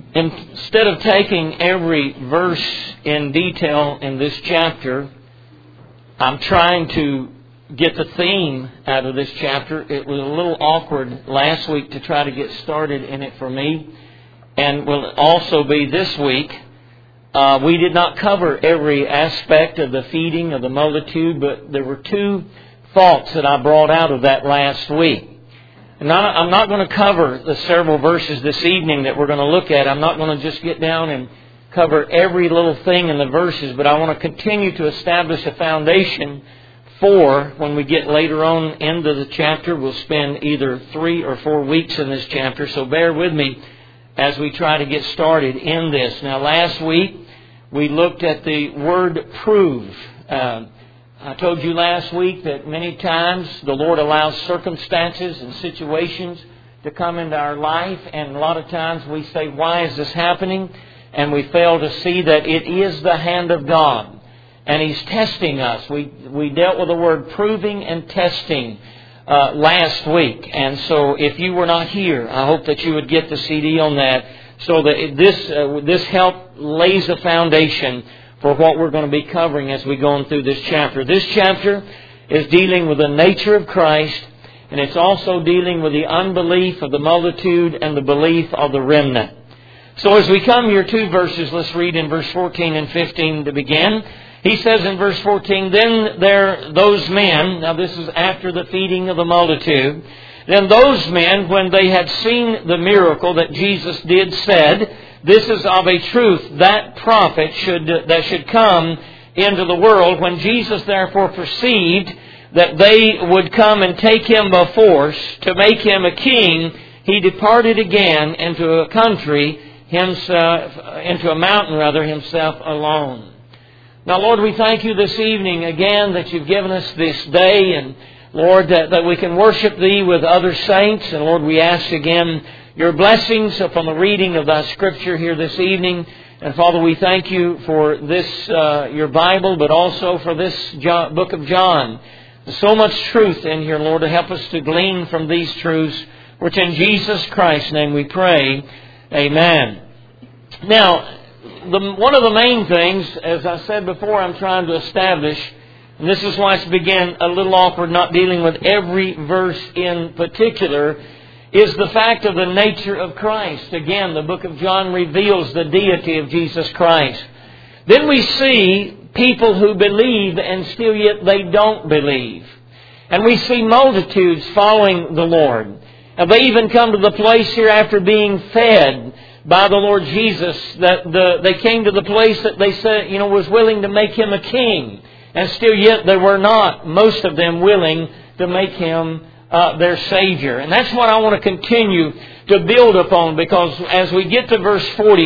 Instead of taking every verse in detail in this chapter, I'm trying to get the theme out of this chapter. It was a little awkward last week to try to get started in it for me, and will also be this week. We did not cover every aspect of the feeding of the multitude, but there were two thoughts that I brought out of that last week. And I'm not going to cover the several verses this evening that we're going to look at. I'm not going to just get down and cover every little thing in the verses, but I want to continue to establish a foundation for when we get later on into the chapter. We'll spend either 3 or 4 weeks in this chapter, so bear with me as we try to get started in this. Now, last week we looked at the word prove. I told you last week that many times the Lord allows circumstances and situations to come into our life, and a lot of times we say, why is this happening? And we fail to see that it is the hand of God, and He's testing us. We dealt with the word proving and testing last week, and so if you were not here, I hope that you would get the CD on that, so that this help lays a foundation for what we're going to be covering as we go on through this chapter. This chapter is dealing with the nature of Christ, and it's also dealing with the unbelief of the multitude and the belief of the remnant. So as we come here, 2 verses, let's read in verse 14 and 15 to begin. He says in verse 14, Then those men, now this is after the feeding of the multitude, then those men, when they had seen the miracle that Jesus did, said, This is of a truth that prophet that should come into the world. When Jesus therefore perceived that they would come and take Him by force to make Him a king, He departed again into a country, into a mountain himself alone. Now, Lord, we thank You this evening again that You've given us this day, and Lord, that we can worship Thee with other saints. And Lord, we ask again Your blessings upon the reading of Thy Scripture here this evening. And Father, we thank You for this, Your Bible, but also for this book of John. There's so much truth in here, Lord, to help us to glean from these truths, which in Jesus Christ's name we pray. Amen. Now, one of the main things, as I said before, I'm trying to establish, and this is why it's began a little awkward not dealing with every verse in particular, is the fact of the nature of Christ. Again, the book of John reveals the deity of Jesus Christ. Then we see people who believe and still yet they don't believe. And we see multitudes following the Lord. And they even come to the place here after being fed by the Lord Jesus, that they came to the place that they said, was willing to make Him a king. And still yet they were not, most of them, willing to make Him their Savior. And that's what I want to continue to build upon, because as we get to verse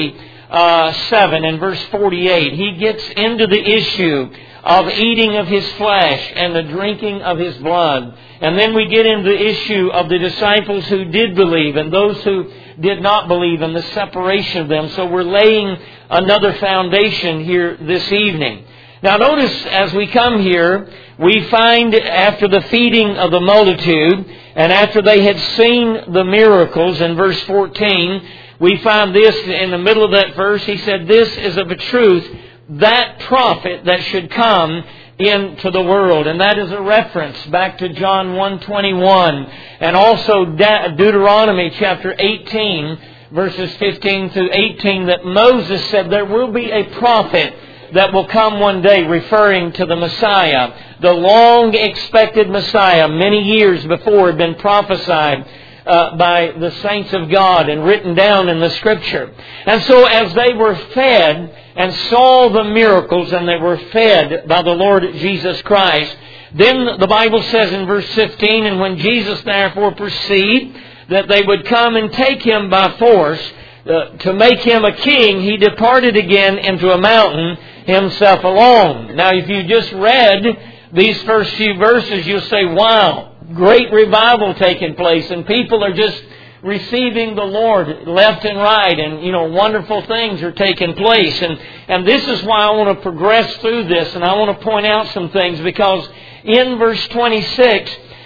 47 and verse 48, He gets into the issue of eating of His flesh and the drinking of His blood. And then we get into the issue of the disciples who did believe and those who did not believe, and the separation of them. So we're laying another foundation here this evening. Now notice as we come here, we find after the feeding of the multitude and after they had seen the miracles in verse 14, we find this in the middle of that verse. He said, This is of a truth that prophet that should come into the world. And that is a reference back to John 1:21 and also Deuteronomy chapter 18 verses 15 through 18, that Moses said there will be a prophet that will come one day, referring to the Messiah, the long-expected Messiah, many years before had been prophesied by the saints of God and written down in the Scripture. And so as they were fed and saw the miracles and they were fed by the Lord Jesus Christ, then the Bible says in verse 15, And when Jesus therefore perceived that they would come and take Him by force to make Him a king, He departed again into a mountain Himself alone. Now, if you just read these first few verses, you'll say, wow, great revival taking place, and people are just receiving the Lord left and right, and wonderful things are taking place. And this is why I want to progress through this, and I want to point out some things, because in verse 26,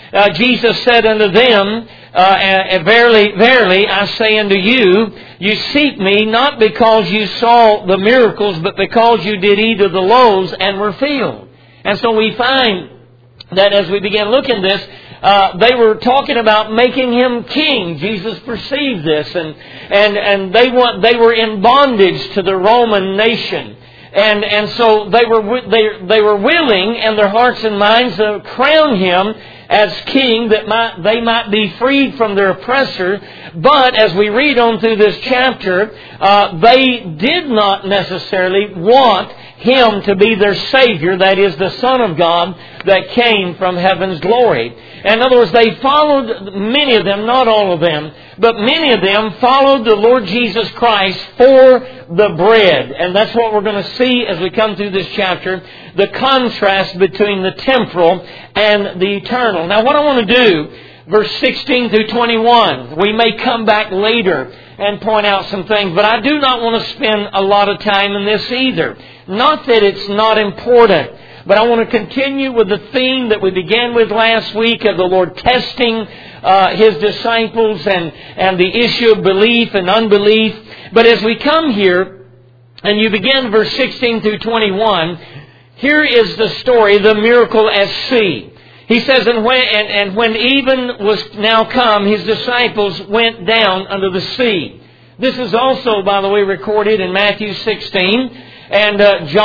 Jesus said unto them, Verily, verily, I say unto you, you seek me not because you saw the miracles, but because you did eat of the loaves and were filled. And so we find that as we begin looking at this, they were talking about making Him king. Jesus perceived this, and they were in bondage to the Roman nation. And so they were willing in their hearts and minds to crown Him as king, that they might be freed from their oppressor. But as we read on through this chapter, they did not necessarily want Him to be their Savior, that is, the Son of God that came from heaven's glory. In other words, they followed, many of them, not all of them, but many of them followed the Lord Jesus Christ for the bread. And that's what we're going to see as we come through this chapter, the contrast between the temporal and the eternal. Now, what I want to do, verse 16 through 21, we may come back later and point out some things, but I do not want to spend a lot of time in this either. Not that it's not important, but I want to continue with the theme that we began with last week of the Lord testing His disciples and the issue of belief and unbelief. But as we come here, and you begin verse 16 through 21, here is the story, the miracle at sea. He says, and when even was now come, His disciples went down under the sea. This is also, by the way, recorded in Matthew 16. And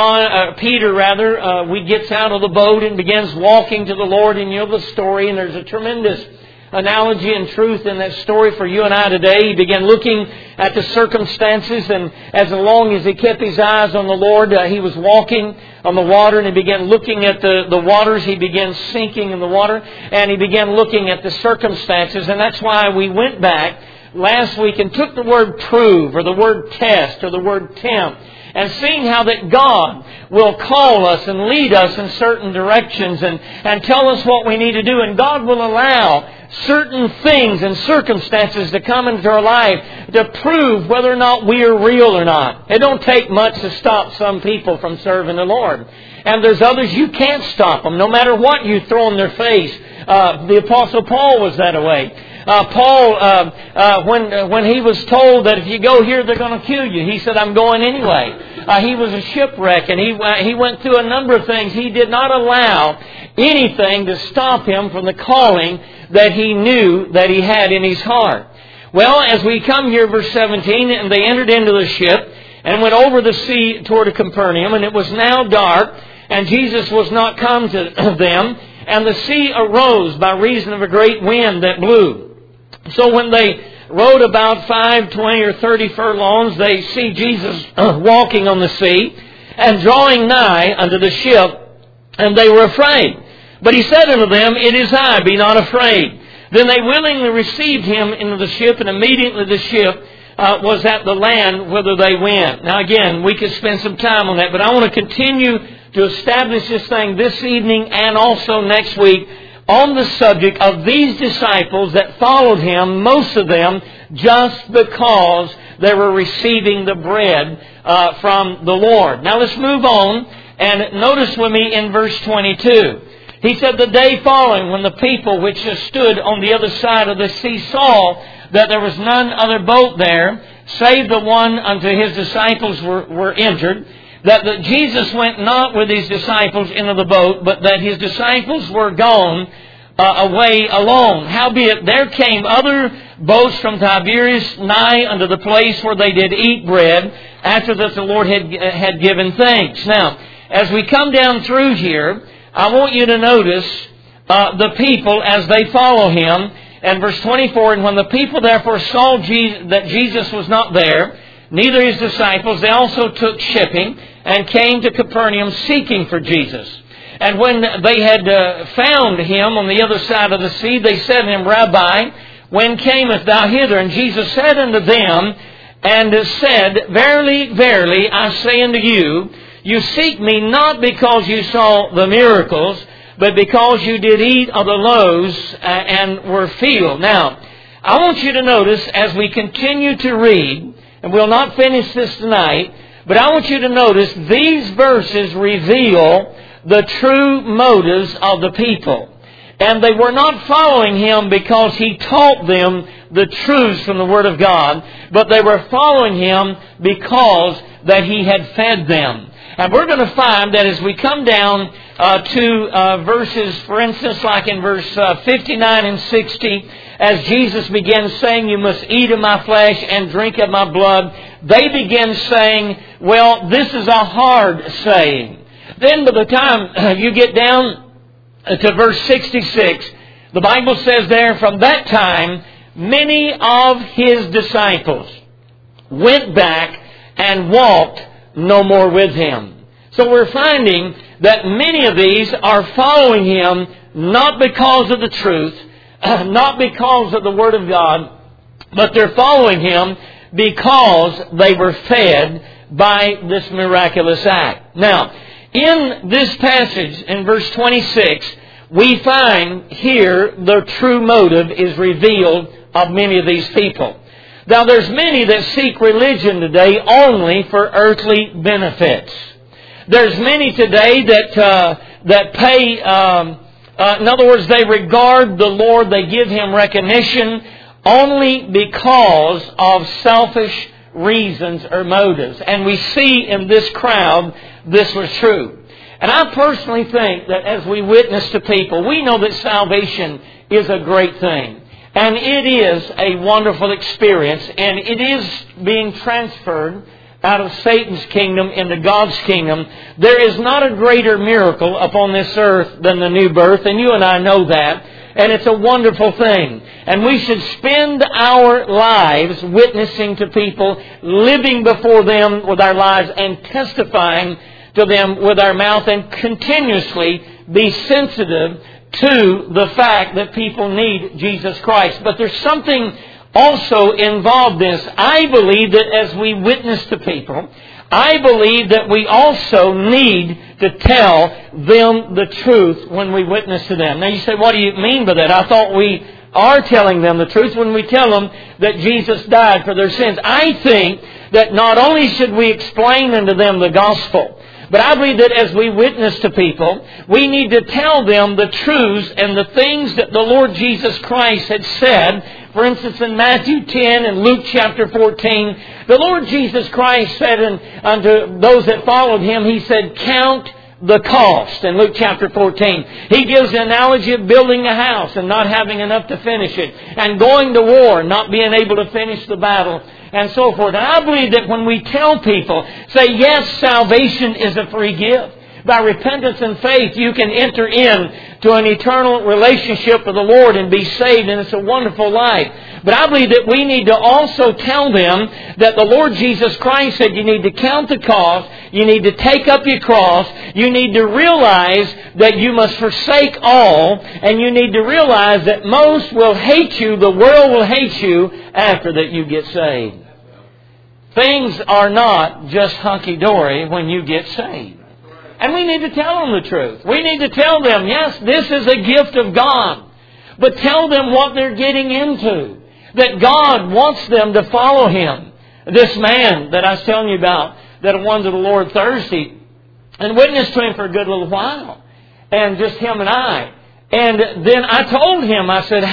Peter gets out of the boat and begins walking to the Lord. And you know the story, and there's a tremendous analogy and truth in that story for you and I today. He began looking at the circumstances, and as long as he kept his eyes on the Lord, he was walking on the water, and he began looking at the waters. He began sinking in the water, and he began looking at the circumstances. And that's why we went back last week and took the word prove, or the word test, or the word tempt, and seeing how that God will call us and lead us in certain directions and tell us what we need to do. And God will allow certain things and circumstances to come into our life to prove whether or not we are real or not. It don't take much to stop some people from serving the Lord. And there's others you can't stop them, no matter what you throw in their face. The Apostle Paul was that way. Paul, when he was told that if you go here, they're going to kill you, he said, I'm going anyway. He was a shipwreck, and he went through a number of things. He did not allow anything to stop him from the calling that he knew that he had in his heart. Well, as we come here, verse 17, and they entered into the ship and went over the sea toward Capernaum, and it was now dark, and Jesus was not come to them, and the sea arose by reason of a great wind that blew. So when they rowed about 5, 20, or 30 furlongs, they see Jesus walking on the sea and drawing nigh unto the ship, and they were afraid. But He said unto them, It is I, be not afraid. Then they willingly received Him into the ship, and immediately the ship was at the land whither they went. Now again, we could spend some time on that, but I want to continue to establish this thing this evening and also next week on the subject of these disciples that followed Him, most of them, just because they were receiving the bread from the Lord. Now let's move on and notice with me in verse 22. He said, The day following, when the people which stood on the other side of the sea saw that there was none other boat there, save the one unto His disciples were entered, that Jesus went not with His disciples into the boat, but that His disciples were gone away alone. Howbeit there came other boats from Tiberias nigh unto the place where they did eat bread, after that the Lord had given thanks. Now, as we come down through here, I want you to notice the people as they follow Him. And verse 24, And when the people therefore saw that Jesus was not there, neither His disciples, they also took shipping and came to Capernaum seeking for Jesus. And when they had found Him on the other side of the sea, they said to Him, Rabbi, when camest Thou hither? And Jesus said unto them, and said, Verily, verily, I say unto you, you seek me not because you saw the miracles, but because you did eat of the loaves and were filled. Now, I want you to notice as we continue to read, and we'll not finish this tonight, but I want you to notice these verses reveal the true motives of the people. And they were not following Him because He taught them the truths from the Word of God, but they were following Him because that He had fed them. And we're going to find that as we come down to verses, for instance, like in verse 59 and 60, as Jesus begins saying, "You must eat of my flesh and drink of my blood," they begin saying, "Well, this is a hard saying." Then by the time you get down to verse 66, the Bible says there, "From that time, many of His disciples went back and walked no more with Him." So we're finding that many of these are following Him not because of the truth, not because of the Word of God, but they're following Him because they were fed by this miraculous act. Now, in this passage, in verse 26, we find here the true motive is revealed of many of these people. Now, there's many that seek religion today only for earthly benefits. There's many today that pay, in other words, they regard the Lord, they give Him recognition only because of selfish reasons or motives. And we see in this crowd this was true. And I personally think that as we witness to people, we know that salvation is a great thing. And it is a wonderful experience. And it is being transferred out of Satan's kingdom into God's kingdom. There is not a greater miracle upon this earth than the new birth. And you and I know that. And it's a wonderful thing. And we should spend our lives witnessing to people, living before them with our lives and testifying to them with our mouth, and continuously be sensitive to the fact that people need Jesus Christ. But there's something also involved in this. I believe that as we witness to people, I believe that we also need to tell them the truth when we witness to them. Now you say, what do you mean by that? I thought we are telling them the truth when we tell them that Jesus died for their sins. I think that not only should we explain unto them the gospel, but I believe that as we witness to people, we need to tell them the truths and the things that the Lord Jesus Christ had said. For instance, in Matthew 10 and Luke chapter 14, the Lord Jesus Christ said unto those that followed Him, He said, "Count the cost." In Luke chapter 14, He gives the analogy of building a house and not having enough to finish it, and going to war and not being able to finish the battle, and so forth. And I believe that when we tell people, say, yes, salvation is a free gift. By repentance and faith, you can enter into an eternal relationship with the Lord and be saved, and it's a wonderful life. But I believe that we need to also tell them that the Lord Jesus Christ said you need to count the cost, you need to take up your cross, you need to realize that you must forsake all, and you need to realize that most will hate you, the world will hate you after that you get saved. Things are not just hunky-dory when you get saved. And we need to tell them the truth. We need to tell them, yes, this is a gift of God. But tell them what they're getting into. That God wants them to follow Him. This man that I was telling you about, that won to the Lord Thursday, and witnessed to him for a good little while. And just him and I. And then I told him, I said,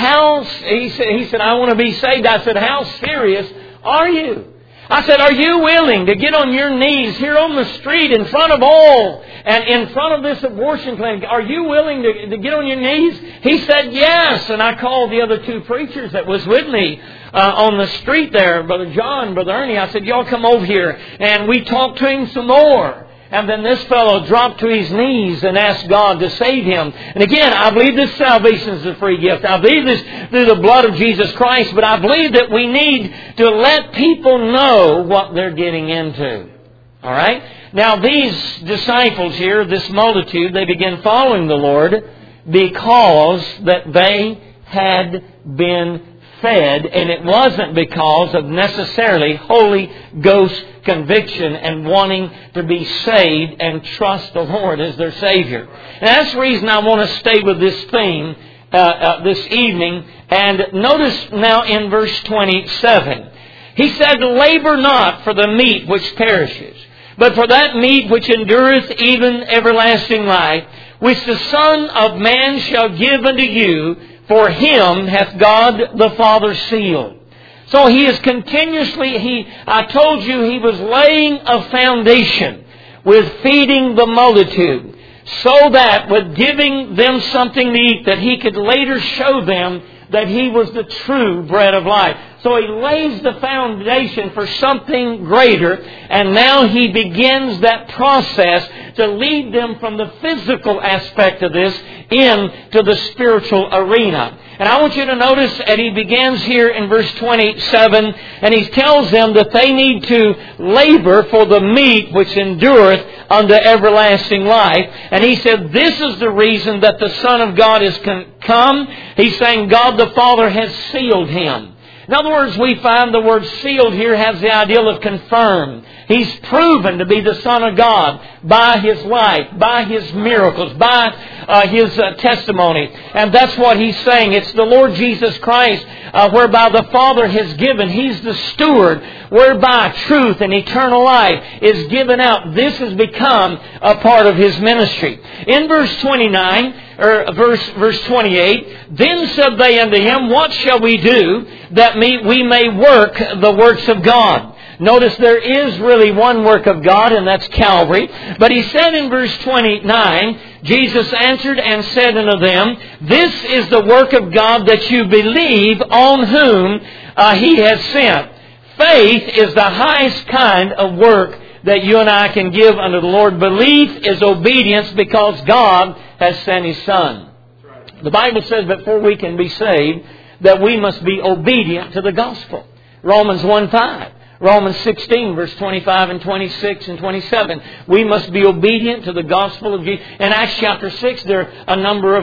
he said, I want to be saved. I said, how serious are you? I said, are you willing to get on your knees here on the street in front of all and in front of this abortion clinic? Are you willing to get on your knees? He said, yes. And I called the other two preachers that was with me on the street there, Brother John, Brother Ernie. I said, y'all come over here. And we talked to him some more. And then this fellow dropped to his knees and asked God to save him. And again, I believe this salvation is a free gift. I believe this through the blood of Jesus Christ. But I believe that we need to let people know what they're getting into. All right? Now these disciples here, this multitude, they began following the Lord because that they had been fed, and it wasn't because of necessarily Holy Ghost conviction and wanting to be saved and trust the Lord as their Savior. And that's the reason I want to stay with this theme this evening. And notice now in verse 27, He said, labor not for the meat which perishes, but for that meat which endureth even everlasting life, which the Son of Man shall give unto you, for him hath God the Father sealed. So he is continuously, I told you he was laying a foundation with feeding the multitude, so that with giving them something to eat, that he could later show them that he was the true bread of life. So he lays the foundation for something greater, and now he begins that process to lead them from the physical aspect of this into the spiritual arena. And I want you to notice that he begins here in verse 27, and he tells them that they need to labor for the meat which endureth unto everlasting life. And he said, this is the reason that the Son of God is come. He's saying God the Father has sealed him. In other words, we find the word sealed here has the idea of confirmed. He's proven to be the Son of God by His life, by His miracles, by His testimony. And that's what He's saying. It's the Lord Jesus Christ whereby the Father has given. He's the steward whereby truth and eternal life is given out. This has become a part of His ministry. In verse 29, or verse 28, then said they unto Him, what shall we do that we may work the works of God? Notice there is really one work of God, and that's Calvary. But he said in verse 29, Jesus answered and said unto them, this is the work of God, that you believe on whom He has sent. Faith is the highest kind of work that you and I can give unto the Lord. Belief is obedience because God has sent His Son. The Bible says before we can be saved that we must be obedient to the gospel. Romans 1:5. Romans 16, verse 25 and 26 and 27. We must be obedient to the gospel of Jesus. In Acts chapter 6, there are a number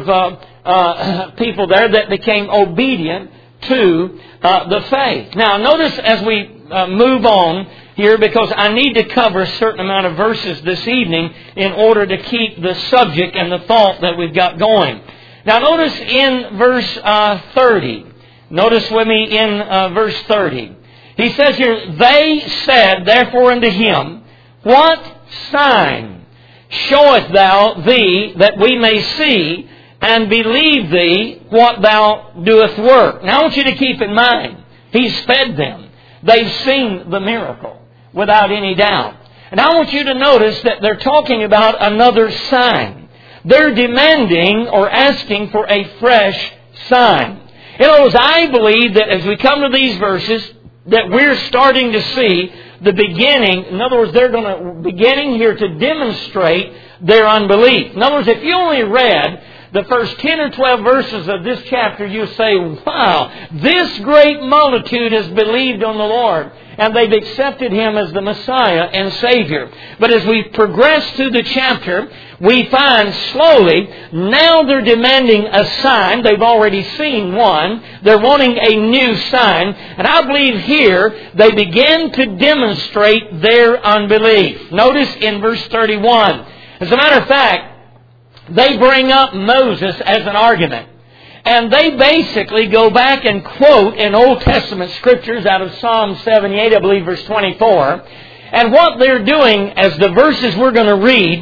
of people there that became obedient to the faith. Now, notice as we move on here, because I need to cover a certain amount of verses this evening in order to keep the subject and the thought that we've got going. Now, notice in verse 30. Notice with me in verse 30. He says here, they said therefore unto Him, what sign showeth thou thee that we may see and believe thee what thou doest work? Now I want you to keep in mind, He's fed them. They've seen the miracle without any doubt. And I want you to notice that they're talking about another sign. They're demanding or asking for a fresh sign. In other words, I believe that as we come to these verses, that we're starting to see the beginning. In other words, they're going to beginning here to demonstrate their unbelief. In other words, if you only read the first 10 or 12 verses of this chapter, you say, wow, this great multitude has believed on the Lord, and they've accepted Him as the Messiah and Savior. But as we progress through the chapter, we find slowly, now they're demanding a sign. They've already seen one. They're wanting a new sign. And I believe here, they begin to demonstrate their unbelief. Notice in verse 31. As a matter of fact, they bring up Moses as an argument. And they basically go back and quote in Old Testament scriptures out of Psalm 78, I believe, verse 24. And what they're doing, as the verses we're going to read,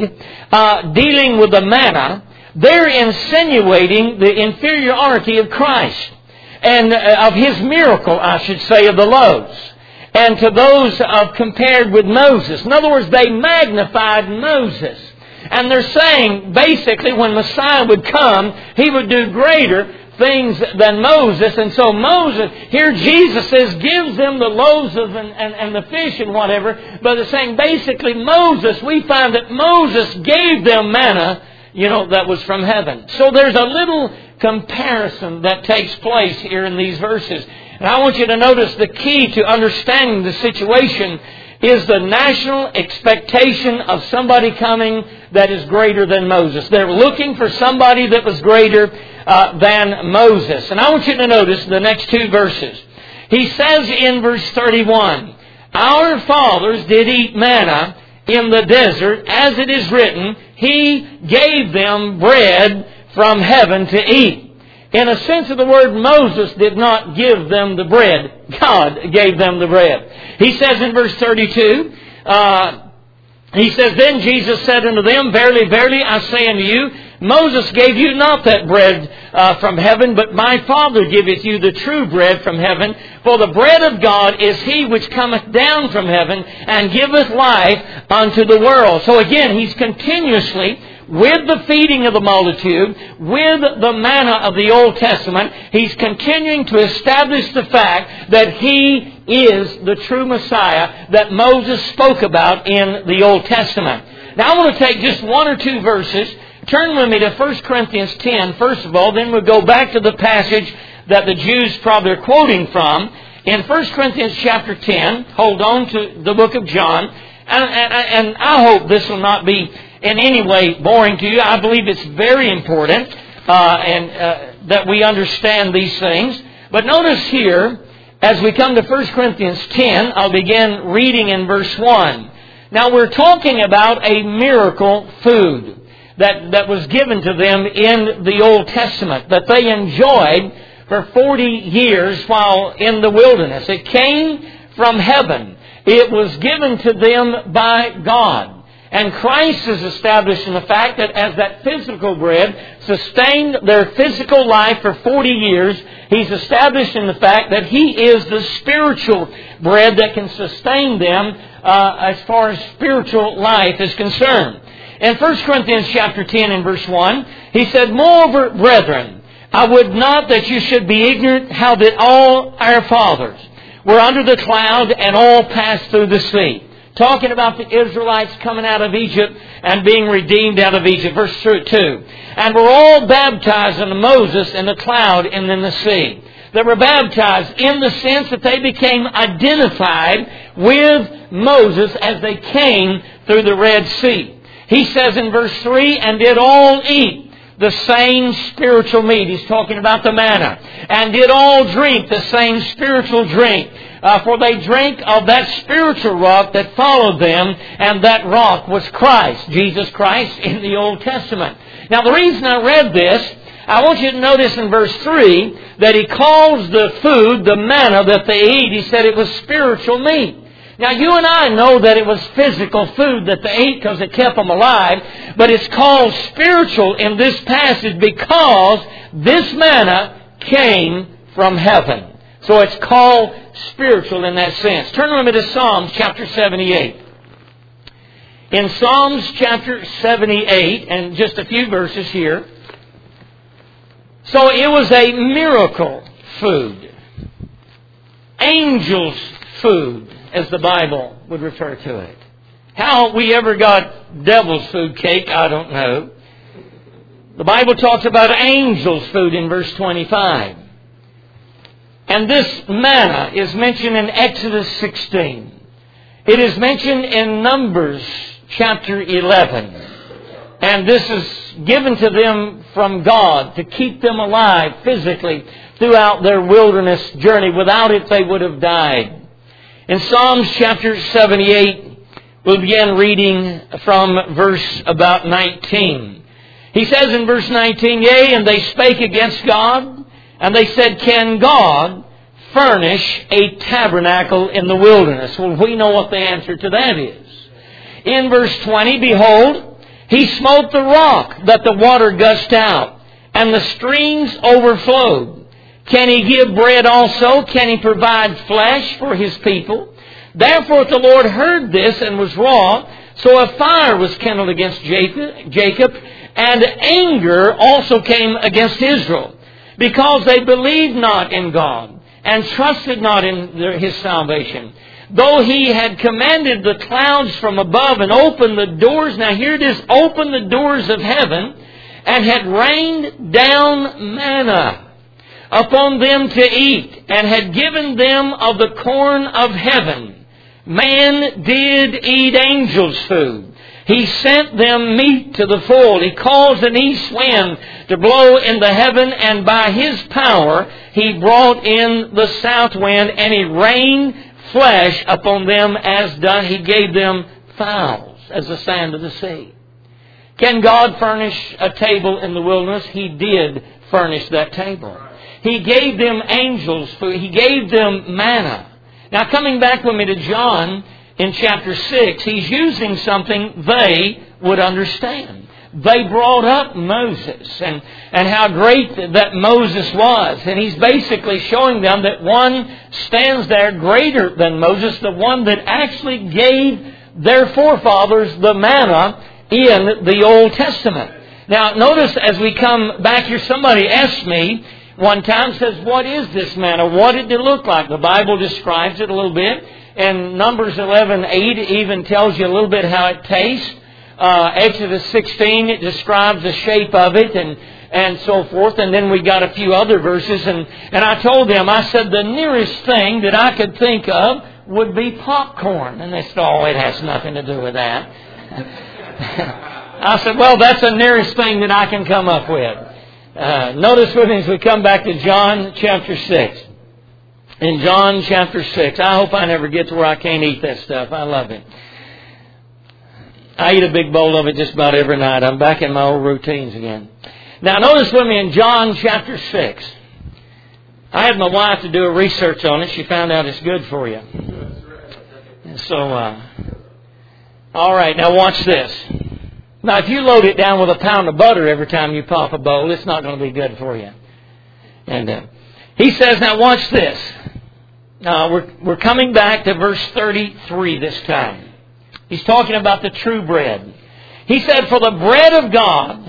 dealing with the manna, they're insinuating the inferiority of Christ and of His miracle, I should say, of the loaves, and to those compared with Moses. In other words, they magnified Moses. And they're saying, basically, when Messiah would come, He would do greater things than Moses. And so Moses, here Jesus says, gives them the loaves of and the fish and whatever. But they're saying, basically, Moses, we find that Moses gave them manna, that was from heaven. So there's a little comparison that takes place here in these verses. And I want you to notice the key to understanding the situation is the national expectation of somebody coming that is greater than Moses. They're looking for somebody that was greater than Moses. And I want you to notice the next two verses. He says in verse 31, our fathers did eat manna in the desert, as it is written, He gave them bread from heaven to eat. In a sense of the word, Moses did not give them the bread. God gave them the bread. He says in verse 32, He says, then Jesus said unto them, verily, verily, I say unto you, Moses gave you not that bread from heaven, but my Father giveth you the true bread from heaven. For the bread of God is He which cometh down from heaven, and giveth life unto the world. So again, He's continuously, with the feeding of the multitude, with the manna of the Old Testament, He's continuing to establish the fact that He is the true Messiah that Moses spoke about in the Old Testament. Now I want to take just one or two verses. Turn with me to 1 Corinthians 10, first of all. Then we'll go back to the passage that the Jews probably are quoting from. In 1 Corinthians chapter 10, hold on to the book of John. And I hope this will not be in any way boring to you. I believe it's very important that we understand these things. But notice here, as we come to 1 Corinthians 10, I'll begin reading in verse 1. Now we're talking about a miracle food that was given to them in the Old Testament, that they enjoyed for 40 years while in the wilderness. It came from heaven. It was given to them by God. And Christ is established in the fact that as that physical bread sustained their physical life for 40 years, He's established in the fact that He is the spiritual bread that can sustain them as far as spiritual life is concerned. In 1 Corinthians chapter 10 and verse 1, he said, Moreover, brethren, I would not that you should be ignorant how that all our fathers were under the cloud and all passed through the sea. Talking about the Israelites coming out of Egypt and being redeemed out of Egypt. Verse 2. And were all baptized unto Moses in the cloud and in the sea. They were baptized in the sense that they became identified with Moses as they came through the Red Sea. He says in verse 3, and did all eat the same spiritual meat. He's talking about the manna. And did all drink the same spiritual drink. For they drank of that spiritual rock that followed them, and that rock was Christ, Jesus Christ in the Old Testament. Now the reason I read this, I want you to notice in verse 3 that He calls the food, the manna that they eat, He said it was spiritual meat. Now you and I know that it was physical food that they ate because it kept them alive, but it's called spiritual in this passage because this manna came from heaven. So it's called spiritual in that sense. Turn with me to Psalms chapter 78. In Psalms chapter 78, and just a few verses here. So it was a miracle food. Angels' food, as the Bible would refer to it. How we ever got devil's food cake, I don't know. The Bible talks about angels' food in verse 25. And this manna is mentioned in Exodus 16. It is mentioned in Numbers chapter 11. And this is given to them from God to keep them alive physically throughout their wilderness journey. Without it, they would have died. In Psalms chapter 78, we'll begin reading from verse about 19. He says in verse 19, Yea, and they spake against God, and they said, Can God furnish a tabernacle in the wilderness? Well, we know what the answer to that is. In verse 20, Behold, He smote the rock that the water gushed out, and the streams overflowed. Can He give bread also? Can He provide flesh for His people? Therefore the Lord heard this and was wroth. So a fire was kindled against Jacob, and anger also came against Israel, because they believed not in God, and trusted not in His salvation. Though He had commanded the clouds from above and opened the doors, now here it is, opened the doors of heaven, and had rained down manna upon them to eat, and had given them of the corn of heaven. Man did eat angels' food. He sent them meat to the full. He caused an east wind to blow in the heaven, and by His power He brought in the south wind, and He rained flesh upon them as done. He gave them fowls as the sand of the sea. Can God furnish a table in the wilderness? He did furnish that table. He gave them angels' food. He gave them manna. Now coming back with me to John in chapter 6, he's using something they would understand. they brought up Moses and how great that Moses was. And he's basically showing them that one stands there greater than Moses, the one that actually gave their forefathers the manna in the Old Testament. Now, notice as we come back here, somebody asked me one time, says, what is this manna? What did it look like? The Bible describes it a little bit. And Numbers 11:8 even tells you a little bit how it tastes. Exodus 16, it describes the shape of it and so forth. And then we got a few other verses. And I told them, I said, the nearest thing that I could think of would be popcorn. And they said, oh, it has nothing to do with that. I said, well, that's the nearest thing that I can come up with. Notice with me as we come back to John chapter 6. In John chapter 6. I hope I never get to where I can't eat that stuff. I love it. I eat a big bowl of it just about every night. I'm back in my old routines again. Now notice with me in John chapter 6. I had my wife to do a research on it. She found out it's good for you. So, all right, now watch this. Now if you load it down with a pound of butter every time you pop a bowl, it's not going to be good for you. And he says, now watch this. We're coming back to verse 33 this time. He's talking about the true bread. He said, for the bread of God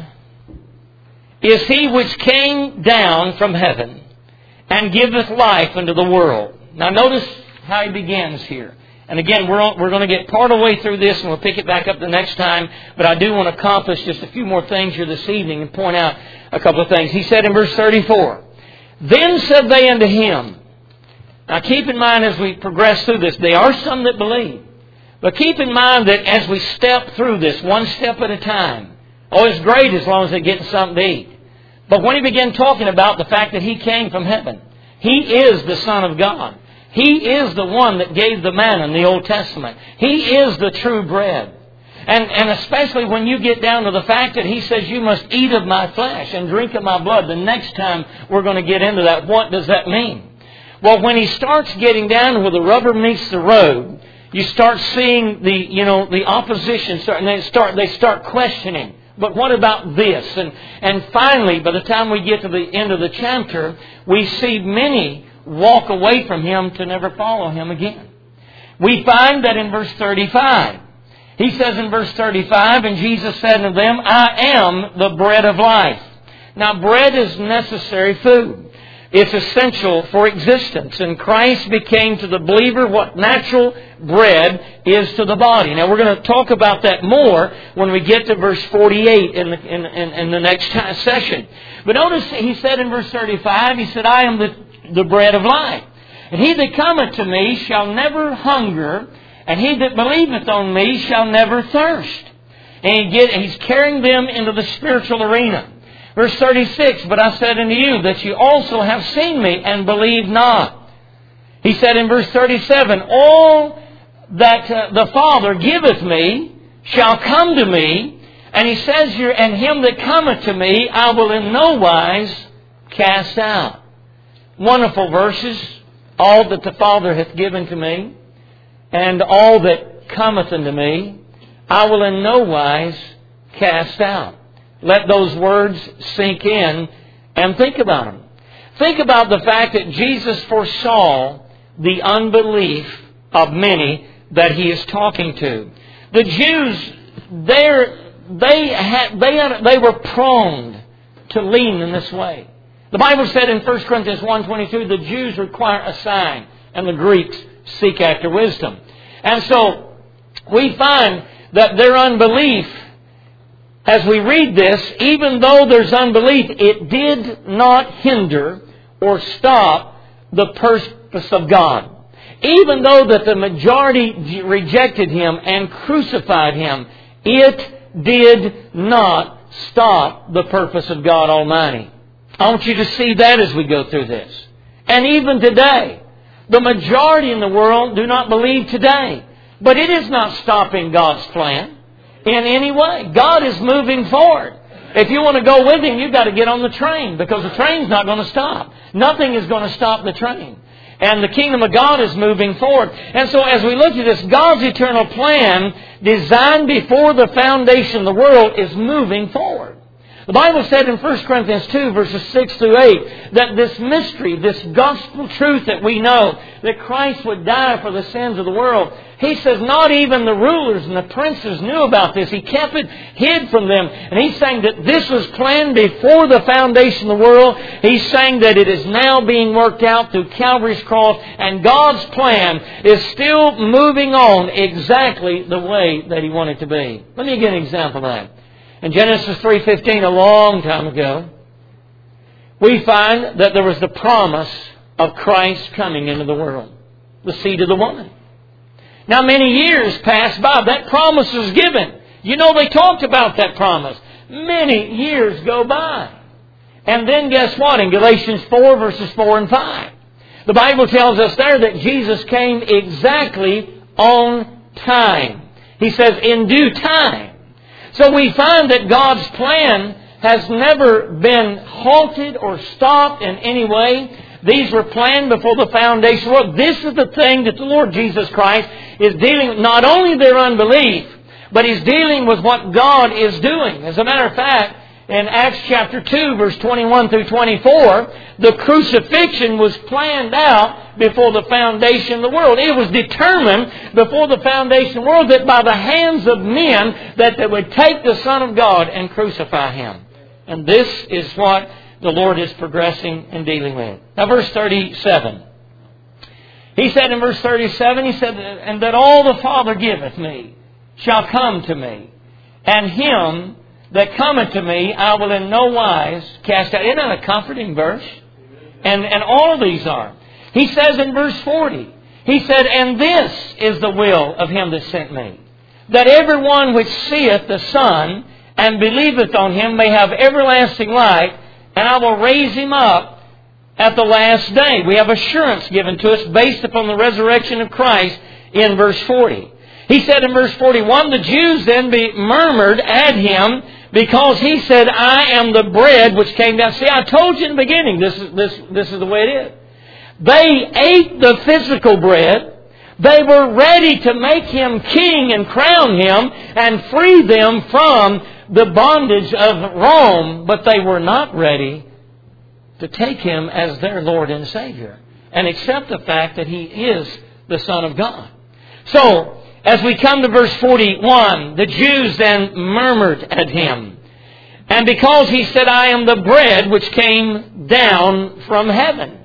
is he which came down from heaven and giveth life unto the world. Now notice how he begins here. And again, we're going to get part of the way through this and we'll pick it back up the next time. But I do want to accomplish just a few more things here this evening and point out a couple of things. He said in verse 34, then said they unto him. Now keep in mind as we progress through this, there are some that believe. But keep in mind that as we step through this, one step at a time, it's great as long as they're getting something to eat. But when he began talking about the fact that he came from heaven, he is the Son of God. He is the one that gave the manna in the Old Testament. He is the true bread. And especially when you get down to the fact that he says you must eat of my flesh and drink of my blood. The next time we're going to get into that. What does that mean? Well, when he starts getting down where the rubber meets the road, you start seeing the opposition start, and they start questioning. But what about this? And finally, by the time we get to the end of the chapter, we see many walk away from him to never follow him again. We find that in verse 35. He says in verse 35, and Jesus said unto them, I am the bread of life. Now bread is necessary food. It's essential for existence. And Christ became to the believer what natural bread is to the body. Now we're going to talk about that more when we get to verse 48 in the next session. But notice he said in verse 35, he said, I am the bread of life. And he that cometh to me shall never hunger, and he that believeth on me shall never thirst. And he's carrying them into the spiritual arena. Verse 36, but I said unto you that you also have seen me and believe not. He said in verse 37, all that the Father giveth me shall come to me. And he says here, and him that cometh to me I will in no wise cast out. Wonderful verses. All that the Father hath given to me, and all that cometh unto me, I will in no wise cast out. Let those words sink in and think about them. Think about the fact that Jesus foresaw the unbelief of many that he is talking to. The Jews, they were prone to lean in this way. The Bible said in 1 Corinthians 1:22, the Jews require a sign and the Greeks seek after wisdom. And so we find that their unbelief, as we read this, even though there's unbelief, it did not hinder or stop the purpose of God. Even though that the majority rejected him and crucified him, it did not stop the purpose of God Almighty. I want you to see that as we go through this. And even today, the majority in the world do not believe today. But it is not stopping God's plan in any way. God is moving forward. If you want to go with him, you've got to get on the train, because the train's not going to stop. Nothing is going to stop the train. And the kingdom of God is moving forward. And so as we look at this, God's eternal plan, designed before the foundation of the world, is moving forward. The Bible said in 1 Corinthians 2, verses 6 through 8, that this mystery, this gospel truth that we know, that Christ would die for the sins of the world, he says not even the rulers and the princes knew about this. He kept it hid from them. And he's saying that this was planned before the foundation of the world. He's saying that it is now being worked out through Calvary's cross. And God's plan is still moving on exactly the way that He wanted it to be. Let me give an example of that. In Genesis 3:15, a long time ago, we find that there was the promise of Christ coming into the world. The seed of the woman. Now many years passed by. That promise was given. You know, they talked about that promise. Many years go by. And then guess what? In Galatians 4 verses 4 and 5. The Bible tells us there that Jesus came exactly on time. He says, in due time. So we find that God's plan has never been halted or stopped in any way. These were planned before the foundation of the world. This is the thing that the Lord Jesus Christ is dealing with. Not only their unbelief, but He's dealing with what God is doing. As a matter of fact, in Acts chapter 2, verse 21 through 24, the crucifixion was planned out before the foundation of the world. It was determined before the foundation of the world that by the hands of men that they would take the Son of God and crucify Him. And this is what the Lord is progressing and dealing with. Now verse 37. He said in verse 37, He said, and that all the Father giveth me shall come to me, and him that cometh to me I will in no wise cast out. Isn't that a comforting verse? And all of these are. He says in verse 40, He said, and this is the will of Him that sent me, that everyone which seeth the Son and believeth on Him may have everlasting life, and I will raise him up at the last day. We have assurance given to us based upon the resurrection of Christ in verse 40. He said in verse 41, the Jews then murmured at Him because He said, I am the bread which came down. See, I told you in the beginning, this is the way it is. They ate the physical bread. They were ready to make Him king and crown Him and free them from the bondage of Rome, but they were not ready to take Him as their Lord and Savior and accept the fact that He is the Son of God. So, as we come to verse 41, the Jews then murmured at Him. And because He said, I am the bread which came down from heaven.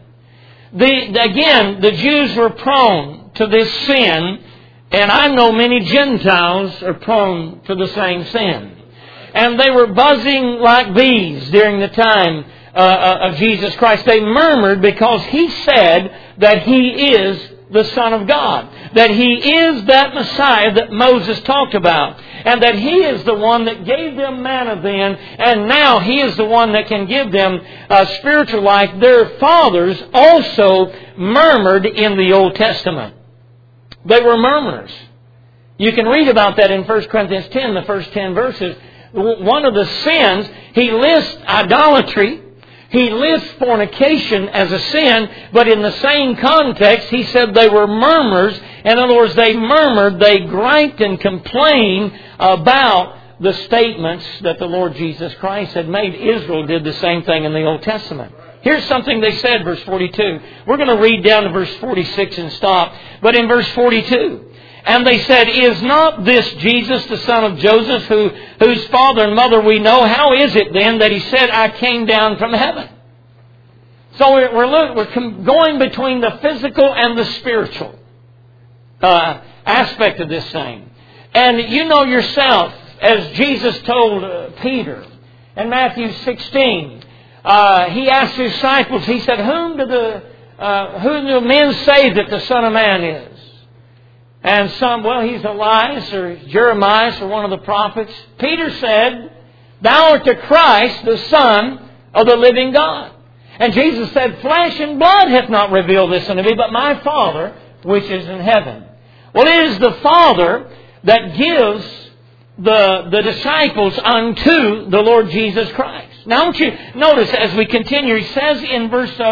Again, the Jews were prone to this sin, and I know many Gentiles are prone to the same sin. And they were buzzing like bees during the time of Jesus Christ. They murmured because He said that He is the Son of God. That He is that Messiah that Moses talked about. And that He is the one that gave them manna then. And now He is the one that can give them spiritual life. Their fathers also murmured in the Old Testament. They were murmurers. You can read about that in 1 Corinthians 10, the first 10 verses. One of the sins, he lists idolatry. He lists fornication as a sin, but in the same context, he said they were murmurers. In other words, they murmured, they griped and complained about the statements that the Lord Jesus Christ had made. Israel did the same thing in the Old Testament. Here's something they said, verse 42. We're going to read down to verse 46 and stop. But in verse 42, and they said, is not this Jesus the son of Joseph, whose father and mother we know? How is it then that He said, I came down from heaven? So we're going between the physical and the spiritual aspect of this thing. And you know yourself, as Jesus told Peter in Matthew 16, He asked His disciples, He said, whom do men say that the Son of Man is? And some, well, He's Elias or Jeremiah or one of the prophets. Peter said, Thou art the Christ, the Son of the living God. And Jesus said, Flesh and blood hath not revealed this unto me, but my Father which is in heaven. Well, it is the Father that gives the disciples unto the Lord Jesus Christ. Now, I want you to notice as we continue, He says in verse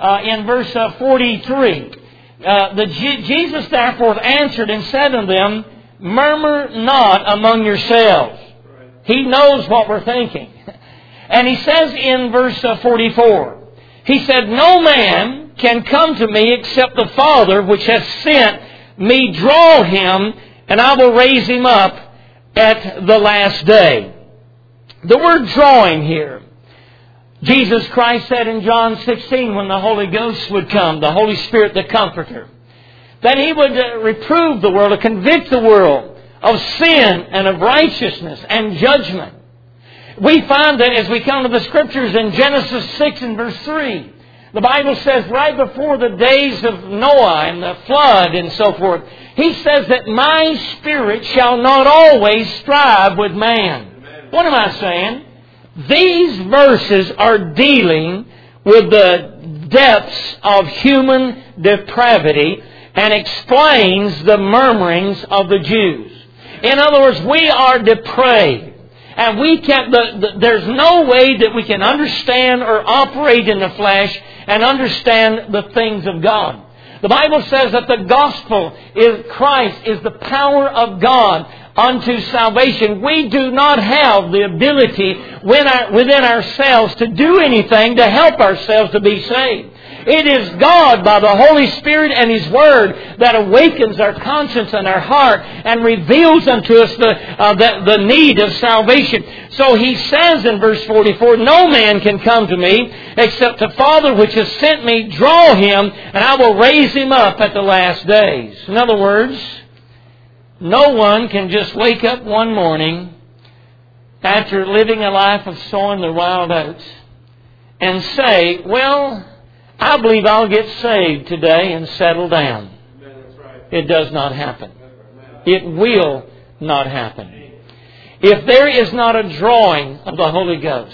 in verse 43. Jesus therefore answered and said unto them, murmur not among yourselves. He knows what we're thinking. And He says in verse 44, He said, no man can come to me except the Father which has sent me draw him, and I will raise him up at the last day. The word drawing here, Jesus Christ said in John 16 when the Holy Ghost would come, the Holy Spirit, the Comforter, that He would reprove the world, or convict the world of sin and of righteousness and judgment. We find that as we come to the Scriptures in Genesis 6 and verse 3, the Bible says right before the days of Noah and the flood and so forth, He says that my Spirit shall not always strive with man. Amen. What am I saying? These verses are dealing with the depths of human depravity and explains the murmurings of the Jews. In other words, we are depraved. And we can't, there's no way that we can understand or operate in the flesh and understand the things of God. The Bible says that the gospel is Christ, is the power of God unto salvation. We do not have the ability within ourselves to do anything to help ourselves to be saved. It is God by the Holy Spirit and His Word that awakens our conscience and our heart and reveals unto us the need of salvation. So He says in verse 44, no man can come to me except the Father which has sent me draw him, and I will raise him up at the last days. In other words, no one can just wake up one morning after living a life of sowing the wild oats and say, well, I believe I'll get saved today and settle down. It does not happen. It will not happen. If there is not a drawing of the Holy Ghost,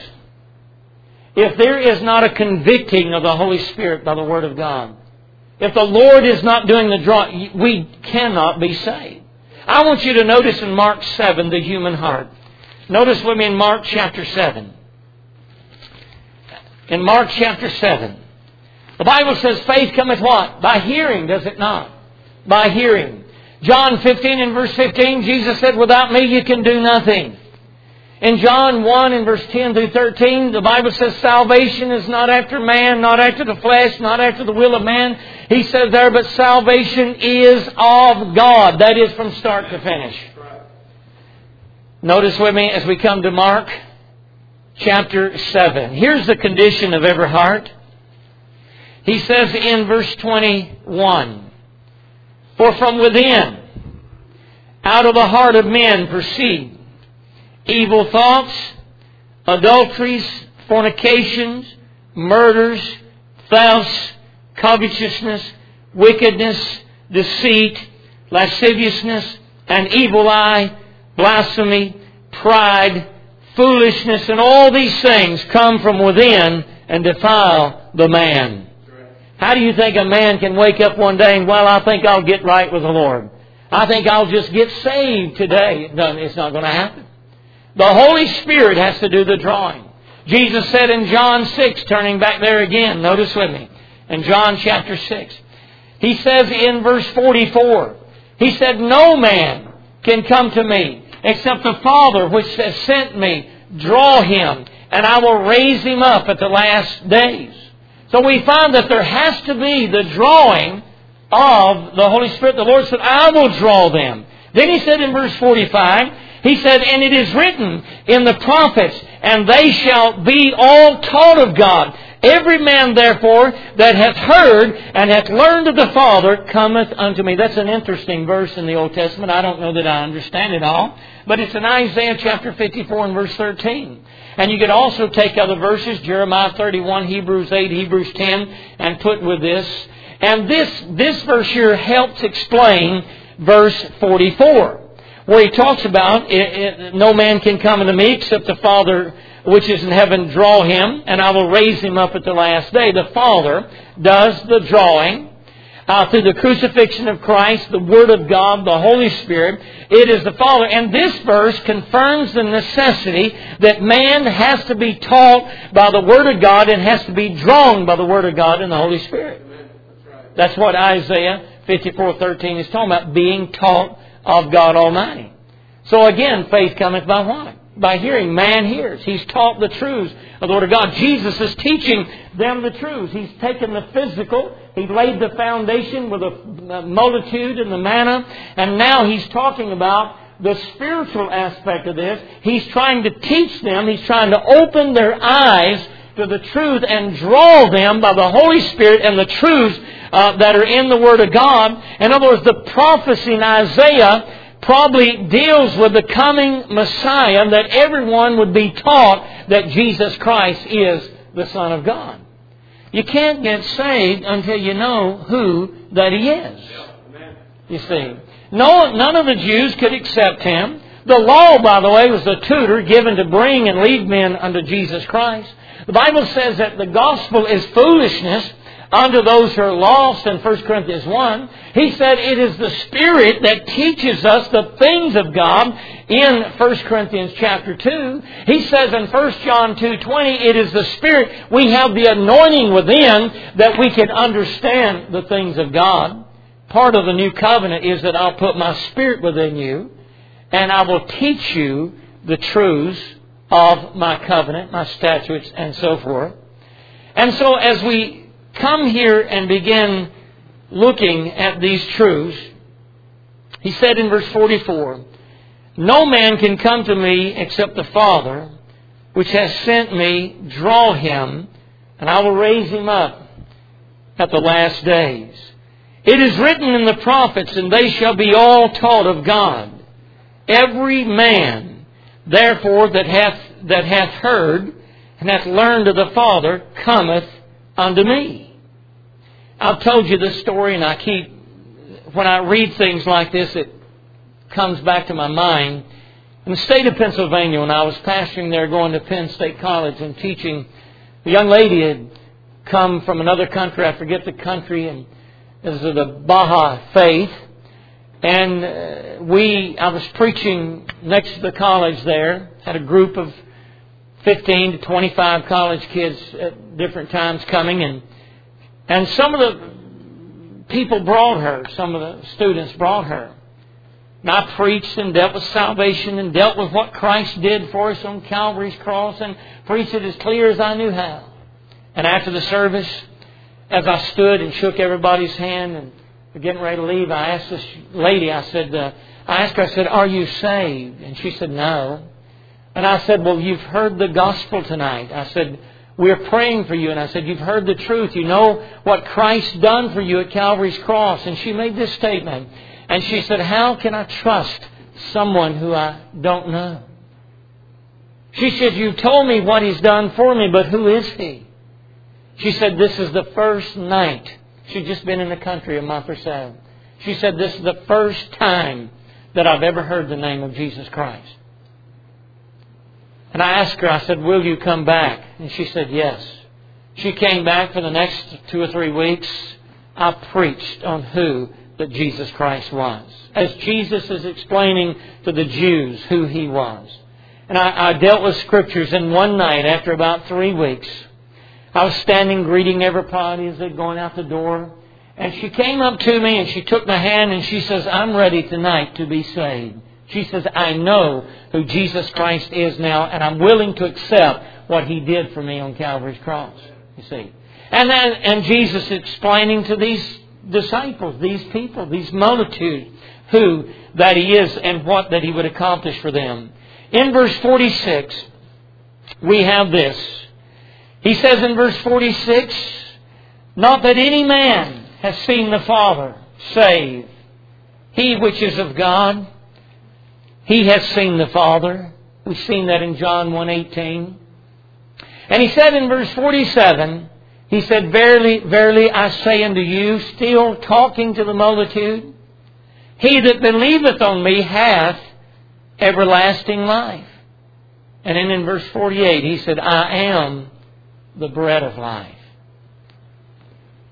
if there is not a convicting of the Holy Spirit by the Word of God, if the Lord is not doing the drawing, we cannot be saved. I want you to notice in Mark 7 the human heart. Notice with me in Mark chapter 7. In Mark chapter 7. The Bible says faith cometh what? By hearing, does it not? By hearing. John 15 and verse 15, Jesus said, without me you can do nothing. In John 1 and verse 10 through 13, the Bible says salvation is not after man, not after the flesh, not after the will of man. He says there, but salvation is of God. That is from start to finish. Notice with me as we come to Mark chapter 7. Here's the condition of every heart. He says in verse 21, for from within, out of the heart of men proceed evil thoughts, adulteries, fornications, murders, thefts, covetousness, wickedness, deceit, lasciviousness, an evil eye, blasphemy, pride, foolishness, and all these things come from within and defile the man. How do you think a man can wake up one day and, well, I think I'll get right with the Lord. I think I'll just get saved today. No, it's not going to happen. The Holy Spirit has to do the drawing. Jesus said in John 6, turning back there again, notice with me, in John chapter 6, He says in verse 44, He said, no man can come to me except the Father which has sent me draw him, and I will raise him up at the last days. So we find that there has to be the drawing of the Holy Spirit. The Lord said, I will draw them. Then He said in verse 45, He said, and it is written in the prophets, and they shall be all taught of God. Every man, therefore, that hath heard and hath learned of the Father cometh unto me. That's an interesting verse in the Old Testament. I don't know that I understand it all. But it's in Isaiah chapter 54 and verse 13. And you could also take other verses, Jeremiah 31, Hebrews 8, Hebrews 10, and put with this. And this verse here helps explain verse 44, where he talks about, no man can come unto me except the Father which is in heaven draw him, and I will raise him up at the last day. The Father does the drawing. through the crucifixion of Christ, the Word of God, the Holy Spirit. It is the Father. And this verse confirms the necessity that man has to be taught by the Word of God and has to be drawn by the Word of God and the Holy Spirit. That's what Isaiah 54:13 is talking about, being taught of God Almighty. So again, faith cometh by what? By hearing. Man hears. He's taught the truths of the Word of God. Jesus is teaching them the truths. He's taken the physical. He laid the foundation with the multitude and the manna. And now He's talking about the spiritual aspect of this. He's trying to teach them. He's trying to open their eyes to the truth and draw them by the Holy Spirit and the truths that are in the Word of God. In other words, the prophecy in Isaiah probably deals with the coming Messiah, that everyone would be taught that Jesus Christ is the Son of God. You can't get saved until you know who that He is. You see. None of the Jews could accept Him. The law, by the way, was a tutor given to bring and lead men unto Jesus Christ. The Bible says that the gospel is foolishness unto those who are lost in 1 Corinthians 1. He said it is the Spirit that teaches us the things of God in 1 Corinthians chapter 2. He says in 1 John 2:20, it is the Spirit. We have the anointing within that we can understand the things of God. Part of the new covenant is that I'll put my Spirit within you and I will teach you the truths of my covenant, my statutes, and so forth. And so as we come here and begin looking at these truths, He said in verse 44, no man can come to me except the Father, which has sent me, draw him, and I will raise him up at the last days. It is written in the prophets, and they shall be all taught of God. Every man, therefore, that hath heard and hath learned of the Father, cometh unto me. I've told you this story, and when I read things like this, it comes back to my mind. In the state of Pennsylvania, when I was pastoring there, going to Penn State College and teaching, a young lady had come from another country, I forget the country, and this is the Baha'i faith. And I was preaching next to the college there, had a group of 15 to 25 college kids at different times coming, and some of the people brought her, some of the students brought her. And I preached and dealt with salvation and dealt with what Christ did for us on Calvary's cross and preached it as clear as I knew how. And after the service, as I stood and shook everybody's hand and were getting ready to leave, I asked this lady, I asked her, are you saved? And she said, no. And I said, well, you've heard the gospel tonight. I said, we're praying for you. And I said, you've heard the truth. You know what Christ done for you at Calvary's cross. And she made this statement. And she said, how can I trust someone who I don't know? She said, you've told me what He's done for me, but who is He? She said, this is the first night. She'd just been in the country a month or so. She said, this is the first time that I've ever heard the name of Jesus Christ. And I asked her, I said, will you come back? And she said, yes. She came back for the next 2 or 3 weeks. I preached on who that Jesus Christ was, as Jesus is explaining to the Jews who He was. And I dealt with Scriptures, and one night, after about 3 weeks, I was standing greeting everybody as they're going out the door. And she came up to me and she took my hand and she says, I'm ready tonight to be saved. She says, I know who Jesus Christ is now, and I'm willing to accept what He did for me on Calvary's cross. You see. And Jesus explaining to these disciples, these people, these multitude, who that He is and what that He would accomplish for them. In verse 46, we have this. He says in verse 46, not that any man has seen the Father, save He which is of God. He has seen the Father. We've seen that in John 1:18. And He said in verse 47, He said, verily, verily, I say unto you, still talking to the multitude, he that believeth on me hath everlasting life. And then in verse 48, He said, I am the bread of life.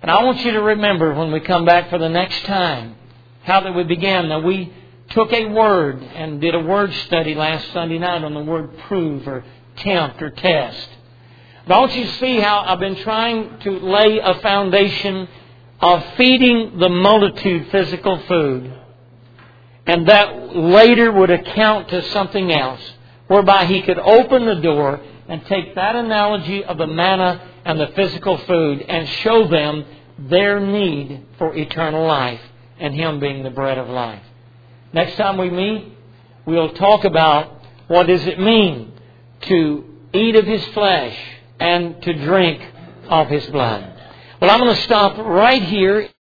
And I want you to remember when we come back for the next time how that we began. Now, we took a word and did a word study last Sunday night on the word prove or tempt or test. But I want you to see how I've been trying to lay a foundation of feeding the multitude physical food. And that later would account to something else, whereby He could open the door and take that analogy of the manna and the physical food and show them their need for eternal life and Him being the bread of life. Next time we meet, we'll talk about what does it mean to eat of His flesh and to drink of His blood. Well, I'm going to stop right here.